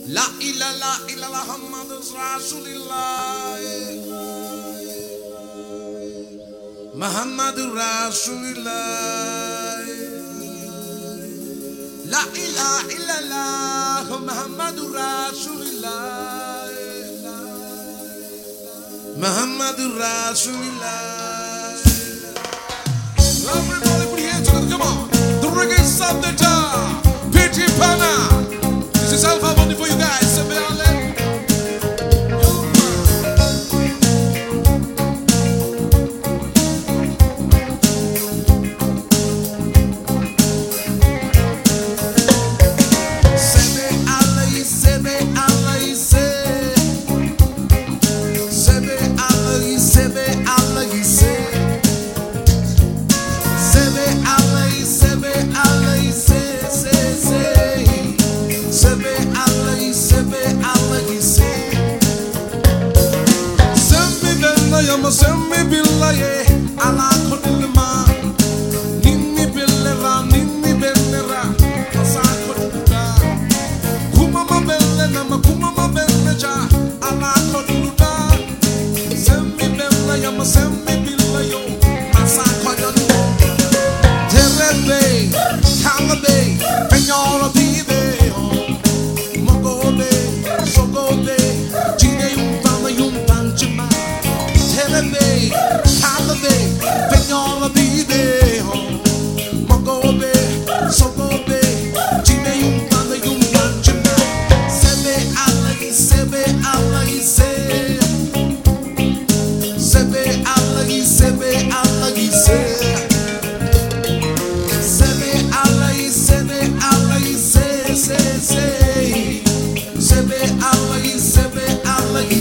La ilaha illallah Muhammadur Rasulullah Muhammadur Rasulullah La ilaha illallah Muhammadur Rasulullah Muhammadur Rasulullah. Everybody put your hands together, come on. The reggae sub the top. Pitchy Pana. This is Alpha Money for you guys. Semi billaye ala kodilma ninni bellera asa kodilda kumama belle nama kumama belleja ala kodilda semi billaye asa kodilda terebe kalabe penyora bibe mogobe sogobe jine yumpana Terebe, Calabe, Peñola Bibe, Mogobe, Sogobe, Gine Yumpana Yumpanjima, Sebe Alai, Sebe Alai, Sebe Alai, Sebe Alai, Sebe Alai, Sebe Alai, Sebe Alai, Sebe Alai,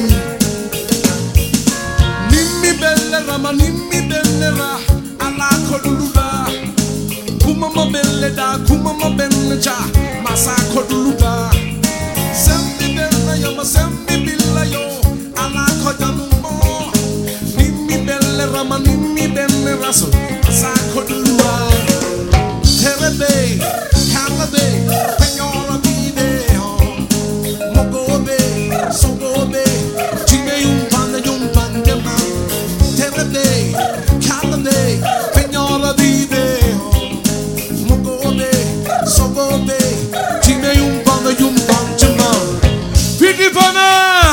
Nimmi bellera ala koduluda kumama belleda kumama belleja masa koduluda semmi billayo ala kodalumo nimmi bellera so masa koduluda terebe kalabe penyora bide mogobe sogobe jine yumpana Terebe, Calabe, Peñola Bibe, Mogobe, Sogobe, Time Yumpana, Pitipana,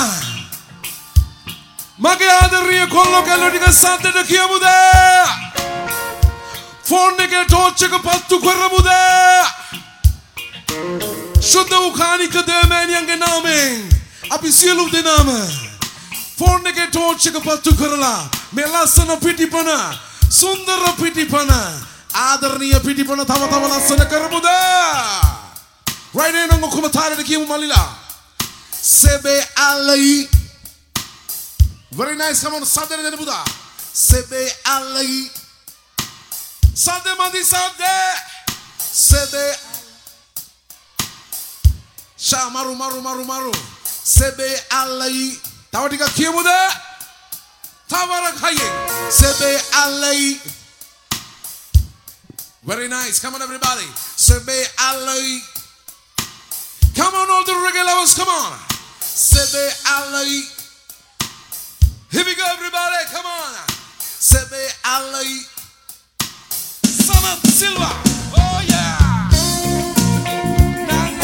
Magaderia Colloca di Santa de Chiamude, Forniche Torce Pattu Quaramude, Shuddha Ukanika de Manyanganame, Abisilu de Nama. Fornike torche kapattu karala melasana pitipana sundara pitipana adarniya pitipana tava lasana karamuda right in on kumatara de kimu malila sebe alai very nice come on sadere de buda sebe alai sade mandi sade sebe sha maru sebe alai Tawatika Kimuda Tavarakaye Sebe Alai. Very nice. Come on, everybody. Sebe Alai. Come on, all the reggae lovers. Come on. Sebe Alai. Here we go, everybody. Come on. Sebe Alai. Son of Silva. Oh, yeah. Na.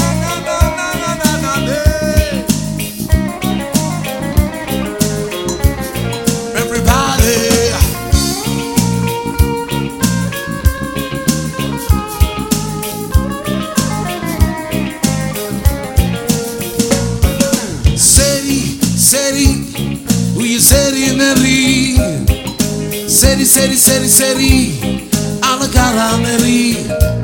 Seri alla cara neri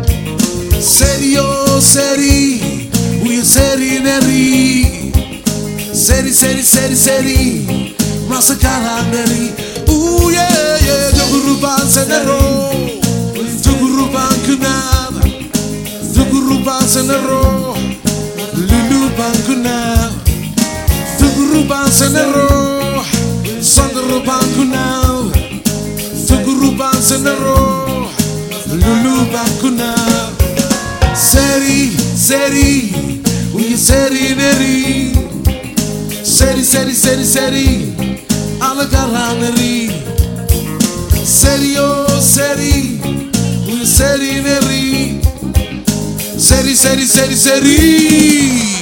serio seri we seri neri seri masa cara neri yeah duguruban senero duguruban kunava duguruban senero luluban kunava duguruban senero sandaruban kunava duguruban senero luluban kunava seri we seri neri, seri seri seri seri, alagaraneri, seri oh seri, we seri neri, seri seri seri seri.